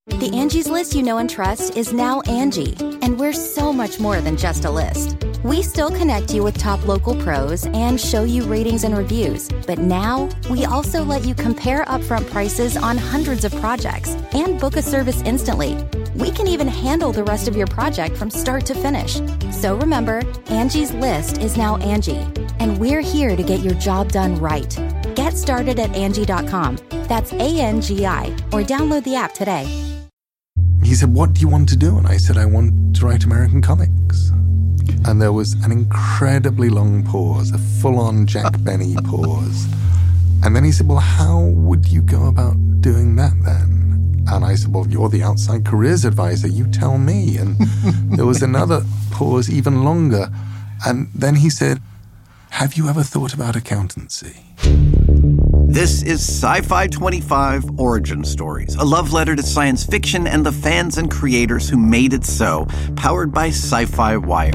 The Angie's List you know and trust is now Angie, and we're so much more than just a list. We still connect you with top local pros and show you ratings and reviews, but now we also let you compare upfront prices on hundreds of projects and book a service instantly. We can even handle the rest of your project from start to finish. So remember, Angie's List is now Angie, and we're here to get your job done right. Get started at Angie.com. That's ANGI, or download the app today. He said, "What do you want to do?" And I said, "I want to write American comics." And there was an incredibly long pause, a full-on Jack Benny pause. And then he said, "Well, how would you go about doing that then?" And I said, "Well, you're the outside careers advisor. You tell me." And there was another pause, even longer. And then he said, "Have you ever thought about accountancy?" This is Sci-Fi 25 Origin Stories, a love letter to science fiction and the fans and creators who made it so, powered by Sci-Fi Wire.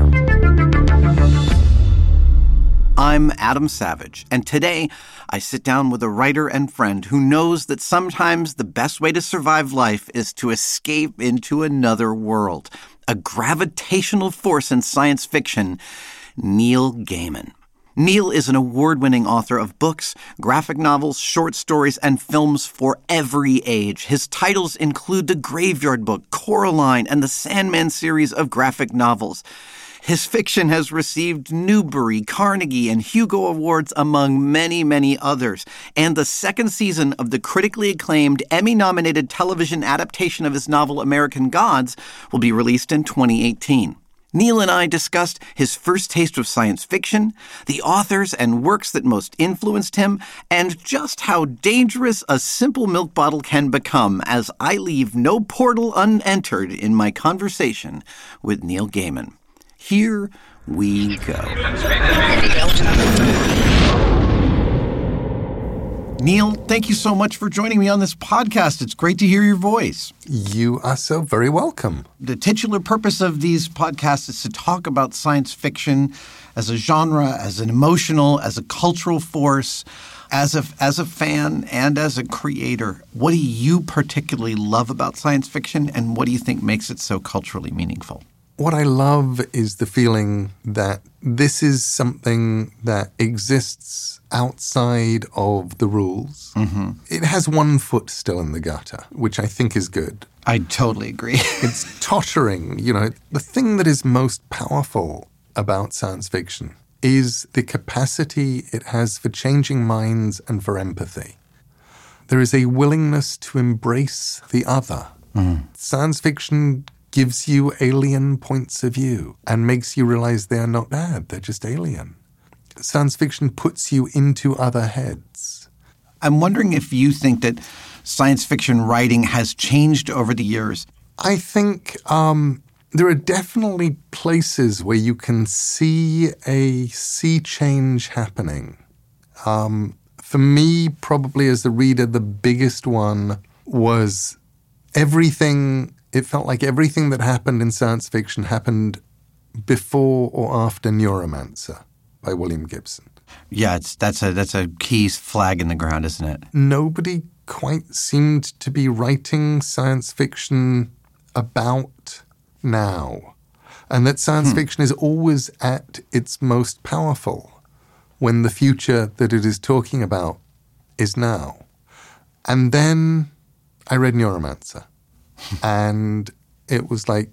I'm Adam Savage, and today I sit down with a writer and friend who knows that sometimes the best way to survive life is to escape into another world, a gravitational force in science fiction, Neil Gaiman. Neil is an award-winning author of books, graphic novels, short stories, and films for every age. His titles include The Graveyard Book, Coraline, and the Sandman series of graphic novels. His fiction has received Newbery, Carnegie, and Hugo Awards, among many, many others. And the second season of the critically acclaimed, Emmy-nominated television adaptation of his novel American Gods will be released in 2018. Neil and I discussed his first taste of science fiction, the authors and works that most influenced him, and just how dangerous a simple milk bottle can become, as I leave no portal unentered in my conversation with Neil Gaiman. Here we go. Neil, thank you so much for joining me on this podcast. It's great to hear your voice. You are so very welcome. The titular purpose of these podcasts is to talk about science fiction as a genre, as an emotional, as a cultural force, as a fan and as a creator. What do you particularly love about science fiction, and what do you think makes it so culturally meaningful? What I love is the feeling that this is something that exists outside of the rules. Mm-hmm. It has one foot still in the gutter, which I think is good. I totally agree. It's tottering. You know, the thing that is most powerful about science fiction is the capacity it has for changing minds and for empathy. There is a willingness to embrace the other. Mm. Science fiction gives you alien points of view and makes you realize they are not bad, they're just alien. Science fiction puts you into other heads. I'm wondering if you think that science fiction writing has changed over the years. I think there are definitely places where you can see a sea change happening. For me, probably as the reader, the biggest one was everything. It felt like everything that happened in science fiction happened before or after Neuromancer by William Gibson. Yeah, that's a key flag in the ground, isn't it? Nobody quite seemed to be writing science fiction about now. And that science fiction is always at its most powerful when the future that it is talking about is now. And then I read Neuromancer. And it was like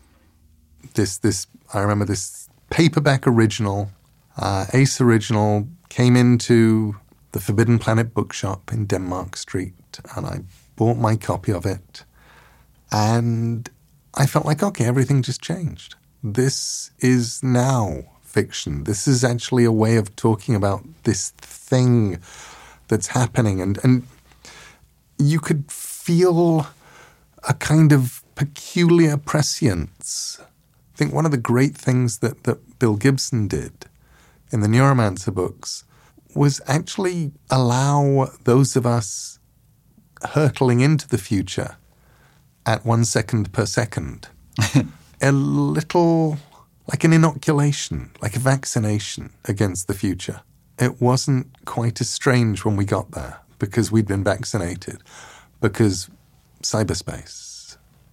this. I remember this paperback original, Ace original, came into the Forbidden Planet bookshop in Denmark Street, and I bought my copy of it. And I felt like, okay, everything just changed. This is now fiction. This is actually a way of talking about this thing that's happening. And you could feel a kind of peculiar prescience. I think one of the great things that Bill Gibson did in the Neuromancer books was actually allow those of us hurtling into the future at 1 second per second a little like an inoculation, like a vaccination against the future. It wasn't quite as strange when we got there because we'd been vaccinated, because cyberspace.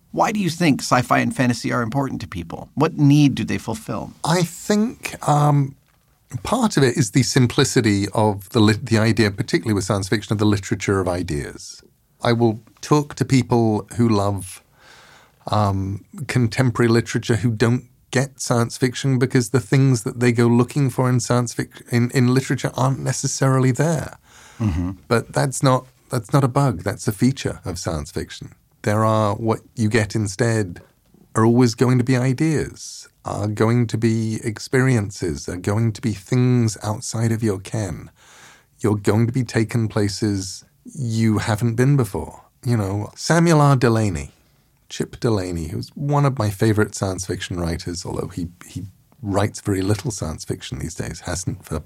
Why do you think sci-fi and fantasy are important to people? What need do they fulfill? I think part of it is the simplicity of the idea, particularly with science fiction, of the literature of ideas. I will talk to people who love contemporary literature who don't get science fiction because the things that they go looking for in science fiction in literature aren't necessarily there. Mm-hmm. But that's not a bug. That's a feature of science fiction. What you get instead are always going to be ideas, are going to be experiences, are going to be things outside of your ken. You're going to be taken places you haven't been before. You know, Samuel R. Delany, Chip Delany, who's one of my favorite science fiction writers, although he writes very little science fiction these days, hasn't for,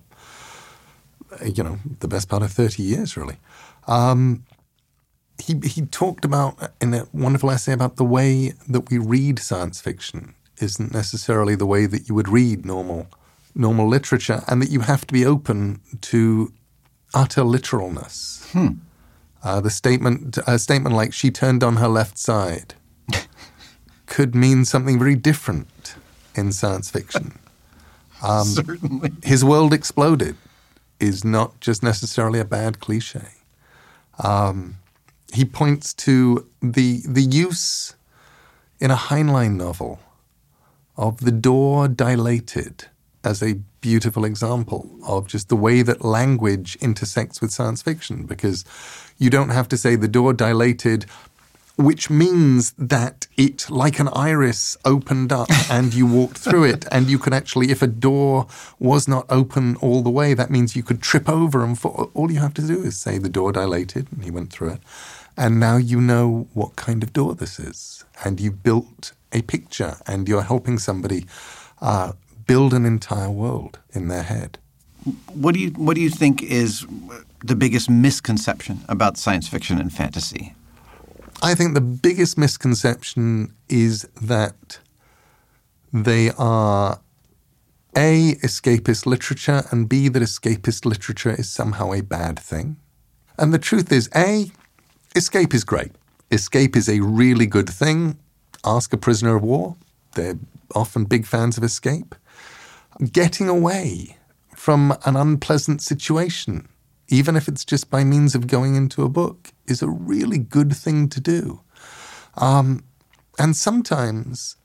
the best part of 30 years, really. He talked about, in a wonderful essay, about the way that we read science fiction isn't necessarily the way that you would read normal literature, and that you have to be open to utter literalness. A statement like "she turned on her left side" could mean something very different in science fiction. Certainly. His world exploded is not just necessarily a bad cliche. He points to the use in a Heinlein novel of the door dilated as a beautiful example of just the way that language intersects with science fiction, because you don't have to say the door dilated, which means that it, like an iris, opened up and you walked through it. And you could actually, if a door was not open all the way, that means you could trip over and fall. All you have to do is say the door dilated and he went through it. And now you know what kind of door this is. And you've built a picture and you're helping somebody build an entire world in their head. What do you think is the biggest misconception about science fiction and fantasy? I think the biggest misconception is that they are A, escapist literature, and B, that escapist literature is somehow a bad thing. And the truth is, A, escape is great. Escape is a really good thing. Ask a prisoner of war. They're often big fans of escape. Getting away from an unpleasant situation, even if it's just by means of going into a book, is a really good thing to do. And sometimes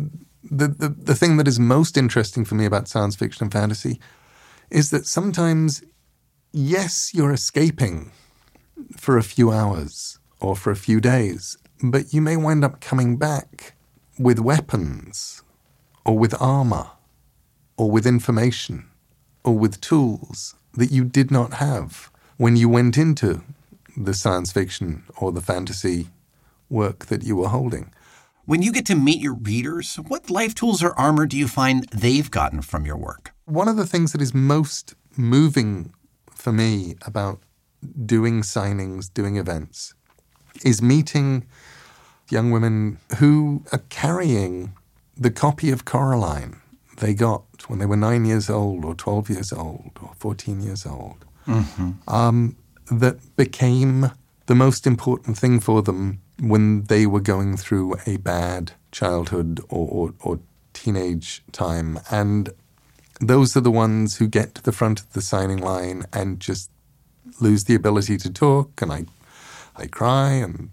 the thing that is most interesting for me about science fiction and fantasy is that sometimes, yes, you're escaping for a few hours or for a few days, but you may wind up coming back with weapons or with armor or with information or with tools that you did not have when you went into the science fiction or the fantasy work that you were holding. When you get to meet your readers, what life tools or armor do you find they've gotten from your work? One of the things that is most moving for me about doing signings, doing events, is meeting young women who are carrying the copy of Coraline they got when they were 9 years old or 12 years old or 14 years old. Mm-hmm. That became the most important thing for them when they were going through a bad childhood or teenage time. And those are the ones who get to the front of the signing line and just lose the ability to talk. And I cry and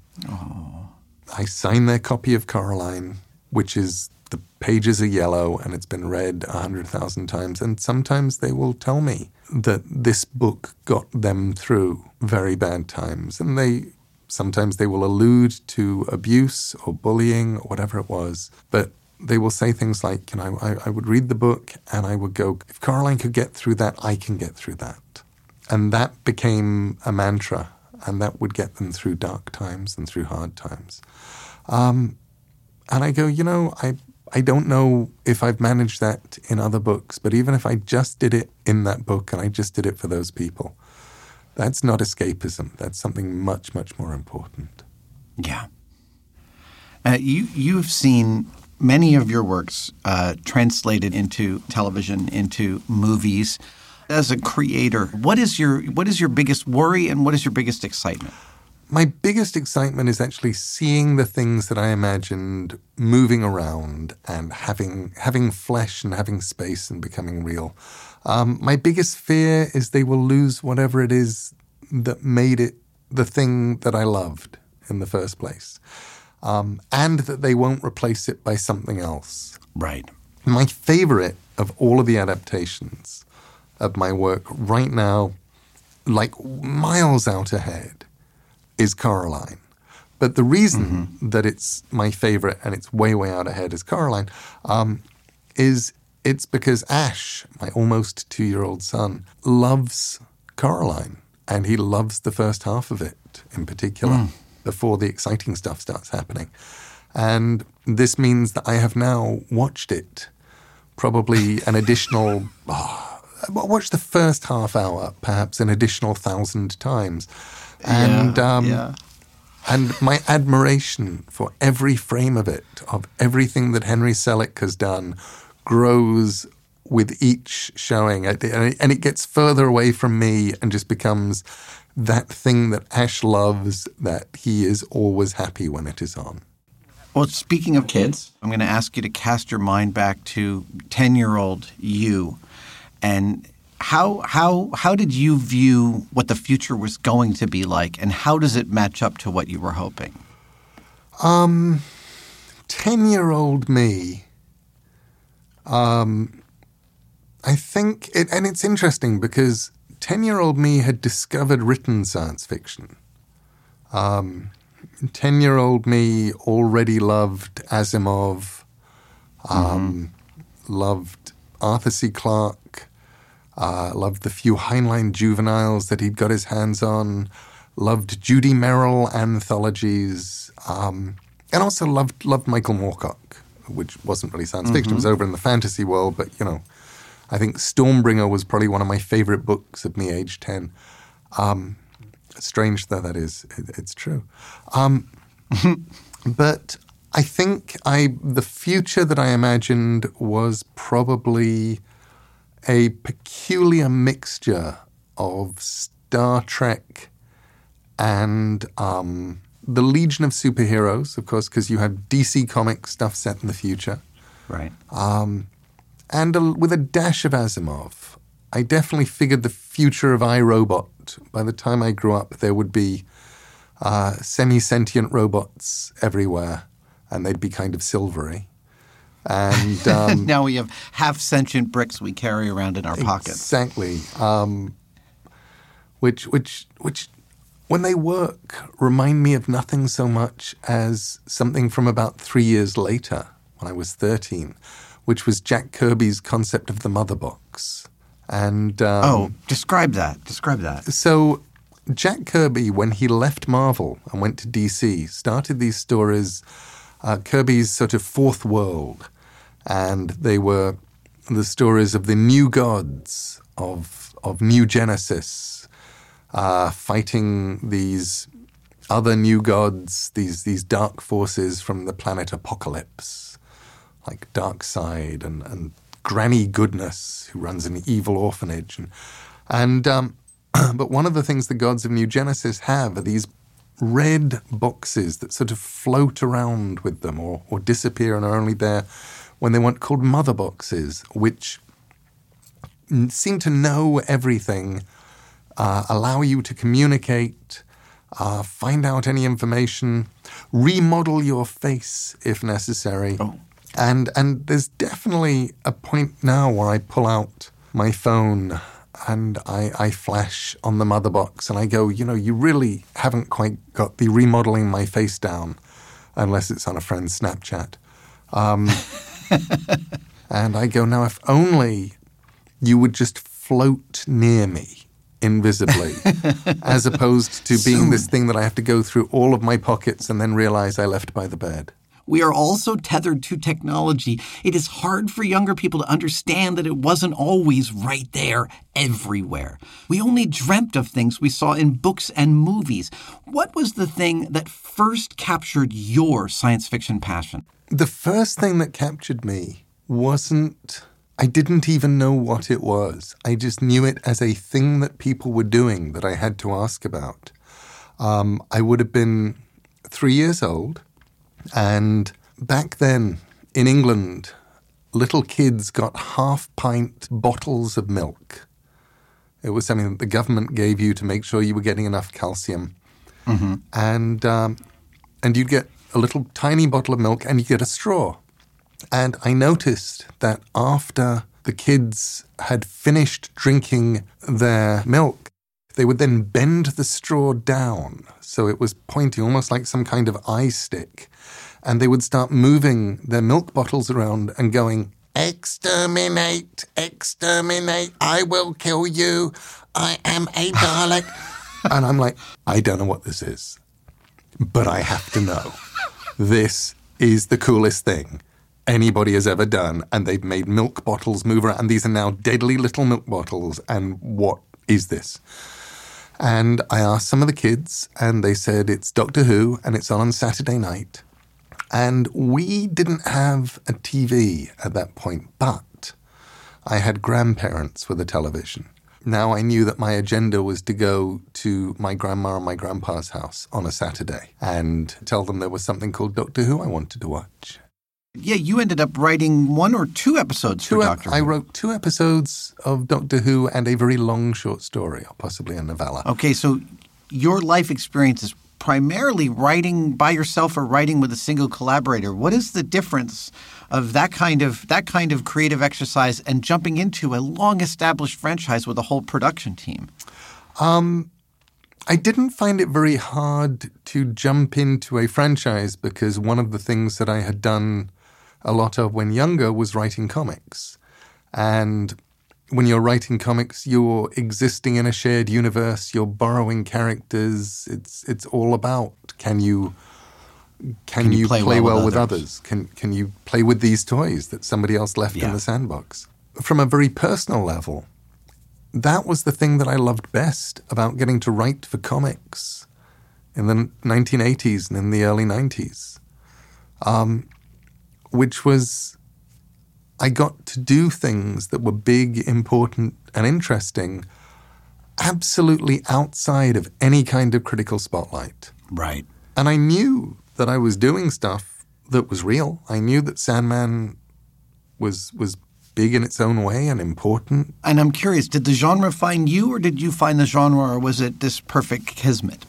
I sign their copy of Coraline, which is, the pages are yellow and it's been read 100,000 times. And sometimes they will tell me that this book got them through very bad times. And sometimes they will allude to abuse or bullying or whatever it was. But they will say things like, I would read the book and I would go, if Coraline could get through that, I can get through that. And that became a mantra. And that would get them through dark times and through hard times. And I go, I don't know if I've managed that in other books, but even if I just did it in that book and I just did it for those people, that's not escapism. That's something much, much more important. Yeah. You've seen many of your works translated into television, into movies. As a creator, what is your biggest worry and what is your biggest excitement? my biggest excitement is actually seeing the things that I imagined moving around and having flesh and having space and becoming real. My biggest fear is they will lose whatever it is that made it the thing that I loved in the first place, and that they won't replace it by something else. Right. My favorite of all of the adaptations of my work right now, like miles out ahead, is Coraline. But the reason that it's my favorite and it's way, way out ahead is Coraline, is it's because Ash, my almost 2-year-old son, loves Coraline. And he loves the first half of it in particular before the exciting stuff starts happening. And this means that I have now watched it probably an additional, watched the first half hour perhaps an additional 1,000 times. And, and my admiration for every frame of it, of everything that Henry Selick has done, grows with each showing. And it gets further away from me and just becomes that thing that Ash loves, that he is always happy when it is on. Well, speaking of kids, I'm going to ask you to cast your mind back to 10-year-old you. And how did you view what the future was going to be like, and how does it match up to what you were hoping? 10-year-old me, I think, and it's interesting because 10-year-old me had discovered written science fiction. 10-year-old me already loved Asimov, loved Arthur C. Clarke, loved the few Heinlein juveniles that he'd got his hands on, loved Judy Merrill anthologies, and also loved Michael Moorcock, which wasn't really science fiction. It was over in the fantasy world, but, you know, I think Stormbringer was probably one of my favorite books of me, age 10. Strange though that is, it's true. But I think the future that I imagined was probably a peculiar mixture of Star Trek and the Legion of Superheroes, of course, because you have DC Comics stuff set in the future. Right. And with a dash of Asimov. I definitely figured the future of iRobot. By the time I grew up, there would be semi-sentient robots everywhere, and they'd be kind of silvery. And now we have half-sentient bricks we carry around in our pockets. Exactly. Which, when they work, remind me of nothing so much as something from about 3 years later, when I was 13, which was Jack Kirby's concept of the mother box. And describe that. Describe that. So Jack Kirby, when he left Marvel and went to DC, started these stories, Kirby's sort of fourth world. And they were the stories of the new gods of New Genesis, fighting these other new gods, these dark forces from the planet Apocalypse, like Darkseid and Granny Goodness, who runs an evil orphanage. But one of the things the gods of New Genesis have are these red boxes that sort of float around with them or disappear and are only there when they want, called mother boxes, which seem to know everything, allow you to communicate, find out any information, remodel your face if necessary. Oh. And there's definitely a point now where I pull out my phone and I flash on the mother box and I go, you know, you really haven't quite got the remodeling my face down unless it's on a friend's Snapchat. And I go, now if only you would just float near me invisibly as opposed to being this thing that I have to go through all of my pockets and then realize I left by the bed. We are also tethered to technology. It is hard for younger people to understand that it wasn't always right there everywhere. We only dreamt of things we saw in books and movies. What was the thing that first captured your science fiction passion? The first thing that captured me wasn't, I didn't even know what it was. I just knew it as a thing that people were doing that I had to ask about. I would have been 3 years old. And back then in England, little kids got half-pint bottles of milk. It was something that the government gave you to make sure you were getting enough calcium. Mm-hmm. And you'd get a little tiny bottle of milk and you get a straw. And I noticed that after the kids had finished drinking their milk, they would then bend the straw down so it was pointing almost like some kind of eye stick. And they would start moving their milk bottles around and going, "Exterminate, exterminate, I will kill you, I am a Dalek." And I'm like, I don't know what this is, but I have to know. This is the coolest thing anybody has ever done. And they've made milk bottles move around. And these are now deadly little milk bottles. And what is this? And I asked some of the kids, and they said it's Doctor Who, and it's on Saturday night. And we didn't have a TV at that point, but I had grandparents with a television. Now I knew that my agenda was to go to my grandma and my grandpa's house on a Saturday and tell them there was something called Doctor Who I wanted to watch. Yeah, you ended up writing 1 or 2 episodes for Doctor Who. I wrote 2 episodes of Doctor Who and a very long short story, or possibly a novella. Okay, so your life experience is primarily writing by yourself or writing with a single collaborator. What is the difference of that kind of creative exercise and jumping into a long-established franchise with a whole production team? I didn't find it very hard to jump into a franchise because one of the things that I had done a lot of when younger was writing comics. And when you're writing comics, you're existing in a shared universe, you're borrowing characters. It's all about can you play well with others? Can you play with these toys that somebody else left in the sandbox? From a very personal level, that was the thing that I loved best about getting to write for comics in the 1980s and in the early 90s, which was I got to do things that were big, important, and interesting absolutely outside of any kind of critical spotlight. Right. And I knew that I was doing stuff that was real. I knew that Sandman was big in its own way and important. And I'm curious, did the genre find you or did you find the genre, or was it this perfect kismet?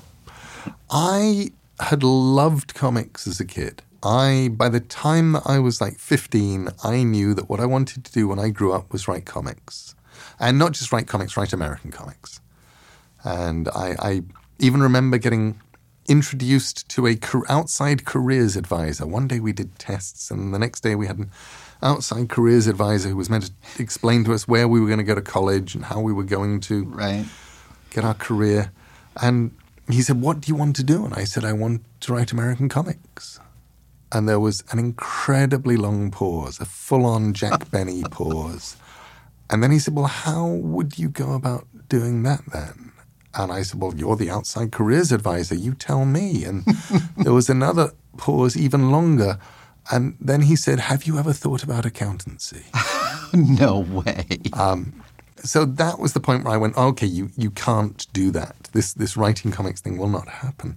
I had loved comics as a kid. By the time that I was like 15, I knew that what I wanted to do when I grew up was write comics. And not just write comics, write American comics. And I even remember getting introduced to a outside careers advisor. One day we did tests, and the next day we had an outside careers advisor who was meant to explain to us where we were going to go to college and how we were going to get our career. And he said, "What do you want to do?" And I said, "I want to write American comics." And there was an incredibly long pause, a full-on Jack Benny pause. And then he said, "Well, how would you go about doing that then?" And I said, "Well, you're the outside careers advisor. You tell me." And there was another pause, even longer. And then he said, "Have you ever thought about accountancy?" No way. So that was the point where I went, okay, you can't do that. This writing comics thing will not happen.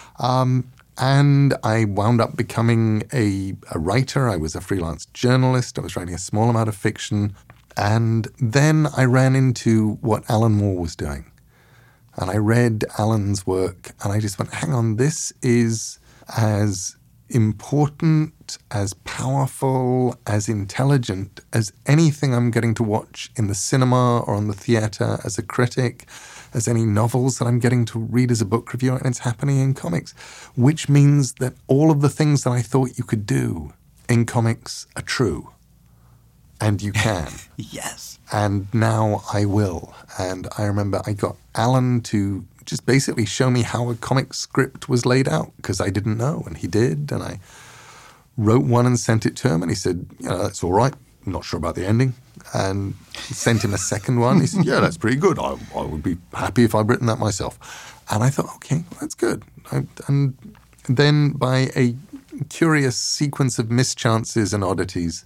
And I wound up becoming a writer. I was a freelance journalist. I was writing a small amount of fiction. And then I ran into what Alan Moore was doing. And I read Alan's work, and I just went, hang on, this is as important, as powerful, as intelligent as anything I'm getting to watch in the cinema or on the theater as a critic, as any novels that I'm getting to read as a book reviewer, and it's happening in comics, which means that all of the things that I thought you could do in comics are true. And you can. Yes. And now I will. And I remember I got Alan to just basically show me how a comic script was laid out, because I didn't know, and he did. And I wrote one and sent it to him, and he said, that's all right. I'm not sure about the ending. And sent him a second one. He said, yeah, that's pretty good. I would be happy if I'd written that myself. And I thought, okay, well, that's good. And then by a curious sequence of mischances and oddities,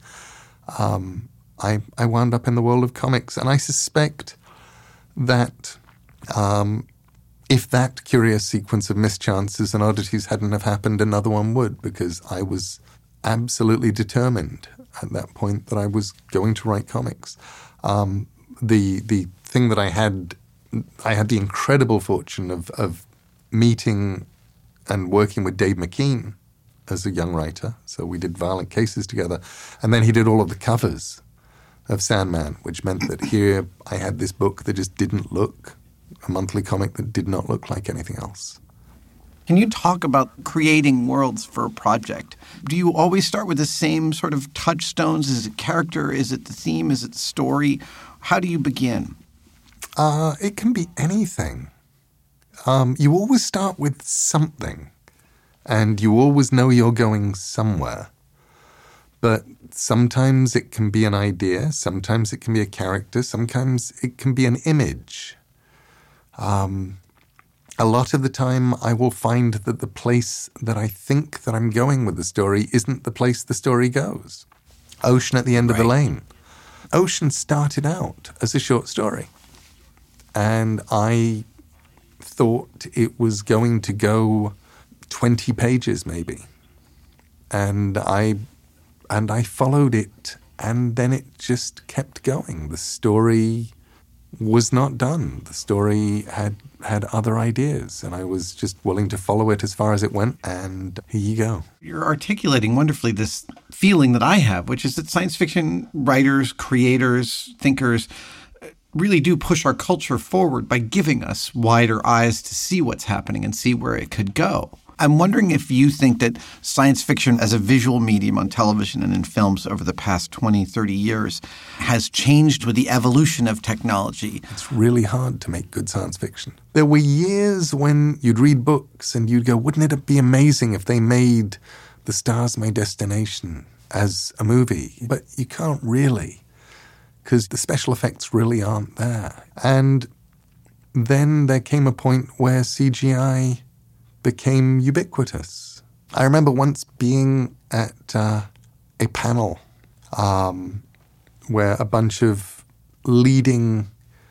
I wound up in the world of comics. And I suspect that if that curious sequence of mischances and oddities hadn't have happened, another one would, because I was absolutely determined at that point that I was going to write comics. The thing that I had the incredible fortune of meeting and working with Dave McKean as a young writer. So we did Violent Cases together. And then he did all of the covers of Sandman, which meant that here I had this book that just didn't look, a monthly comic that did not look like anything else. Can you talk about creating worlds for a project? Do you always start with the same sort of touchstones? Is it character? Is it the theme? Is it the story? How do you begin? It can be anything. You always start with something, and you always know you're going somewhere. But sometimes it can be an idea, sometimes it can be a character, sometimes it can be an image. A lot of the time I will find that the place that I think that I'm going with the story isn't the place the story goes. Ocean at the End of the Lane. Ocean started out as a short story. And I thought it was going to go 20 pages maybe. And I followed it, and then it just kept going. The story was not done. The story had other ideas, and I was just willing to follow it as far as it went, and here you go. You're articulating wonderfully this feeling that I have, which is that science fiction writers, creators, thinkers really do push our culture forward by giving us wider eyes to see what's happening and see where it could go. I'm wondering if you think that science fiction as a visual medium on television and in films over the past 20, 30 years has changed with the evolution of technology. It's really hard to make good science fiction. There were years when you'd read books and you'd go, wouldn't it be amazing if they made The Stars My Destination as a movie? But you can't really, because the special effects really aren't there. And then there came a point where CGI became ubiquitous. I remember once being at a panel where a bunch of leading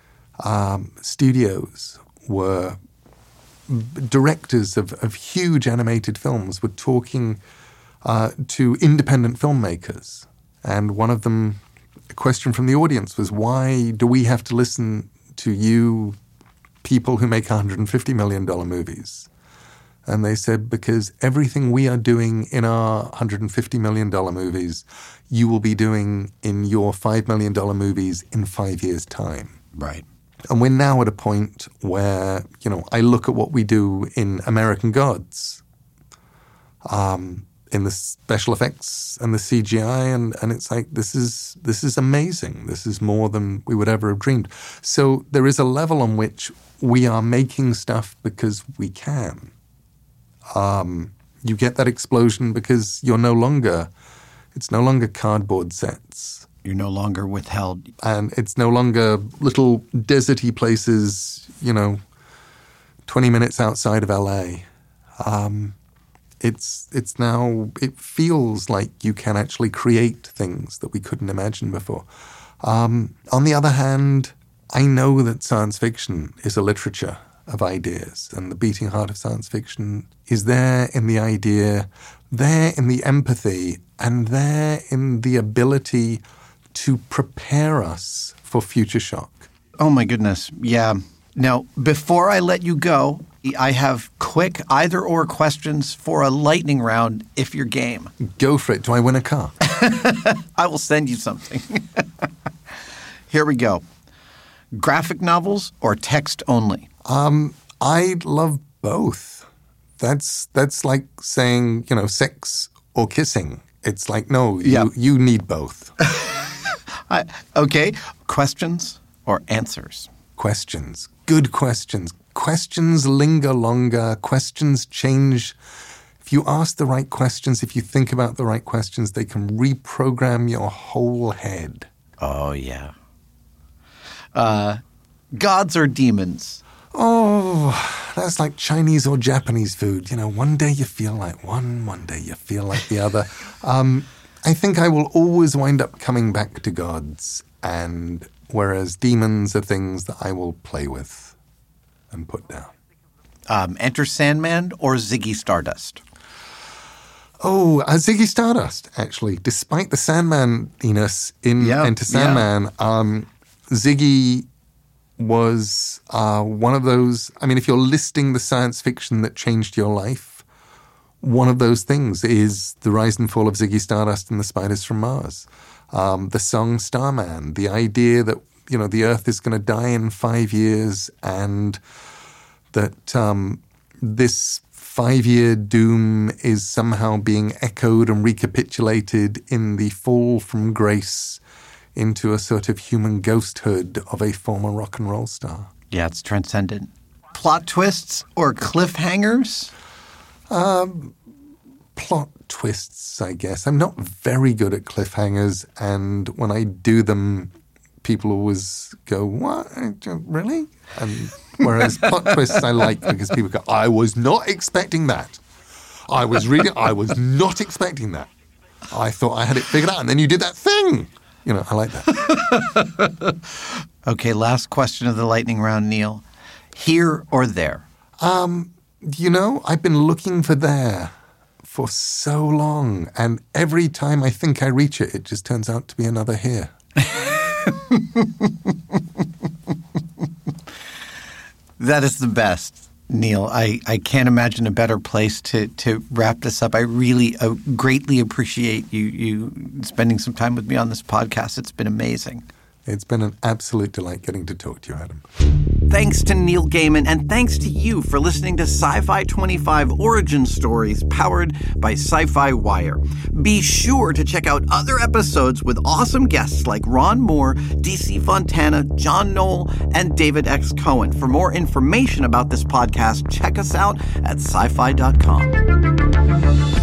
studios were directors of huge animated films were talking to independent filmmakers. And one of them, a question from the audience was, why do we have to listen to you people who make $150 million movies? And they said, because everything we are doing in our $150 million movies, you will be doing in your $5 million movies in 5 years' time. Right. And we're now at a point where, I look at what we do in American Gods, in the special effects and the CGI, and it's like, this is amazing. This is more than we would ever have dreamed. So there is a level on which we are making stuff because we can. You get that explosion because it's no longer cardboard sets. You're no longer withheld. And it's no longer little deserty places, 20 minutes outside of LA. It's now, it feels like you can actually create things that we couldn't imagine before. On the other hand, I know that science fiction is a literature of ideas, and the beating heart of science fiction is there in the idea, there in the empathy, and there in the ability to prepare us for future shock. Oh my goodness, yeah. Now, before I let you go, I have quick either-or questions for a lightning round if you're game. Go for it. Do I win a car? I will send you something. Here we go. Graphic novels or text only? I love both. That's like saying, sex or kissing. It's like, no, you need both. Okay. Questions or answers? Questions. Good questions. Questions linger longer. Questions change. If you ask the right questions, if you think about the right questions, they can reprogram your whole head. Oh, yeah. Gods or demons? Oh, that's like Chinese or Japanese food. One day you feel like one day you feel like the other. I think I will always wind up coming back to gods, and whereas demons are things that I will play with and put down. Enter Sandman or Ziggy Stardust? Oh, Ziggy Stardust, actually. Despite the Sandman-iness in Enter Sandman, Ziggy was one of those... I mean, if you're listing the science fiction that changed your life, one of those things is the rise and fall of Ziggy Stardust and the Spiders from Mars. The song Starman, the idea that, the Earth is going to die in 5 years and that this 5-year doom is somehow being echoed and recapitulated in the fall from grace into a sort of human ghosthood of a former rock and roll star. Yeah, it's transcendent. Plot twists or cliffhangers? Plot twists, I guess. I'm not very good at cliffhangers, and when I do them, people always go, "What? Really?" And whereas plot twists I like because people go, "I was not expecting that. I was not expecting that. I thought I had it figured out, and then you did that thing." I like that. Okay, last question of the lightning round, Neil. Here or there? I've been looking for there for so long, and every time I think I reach it, it just turns out to be another here. That is the best, Neil. I can't imagine a better place to wrap this up. I really greatly appreciate you spending some time with me on this podcast. It's been amazing. It's been an absolute delight getting to talk to you, Adam. Thanks to Neil Gaiman, and thanks to you for listening to Sci-Fi 25 Origin Stories powered by Sci-Fi Wire. Be sure to check out other episodes with awesome guests like Ron Moore, DC Fontana, John Knoll, and David X. Cohen. For more information about this podcast, check us out at sci-fi.com.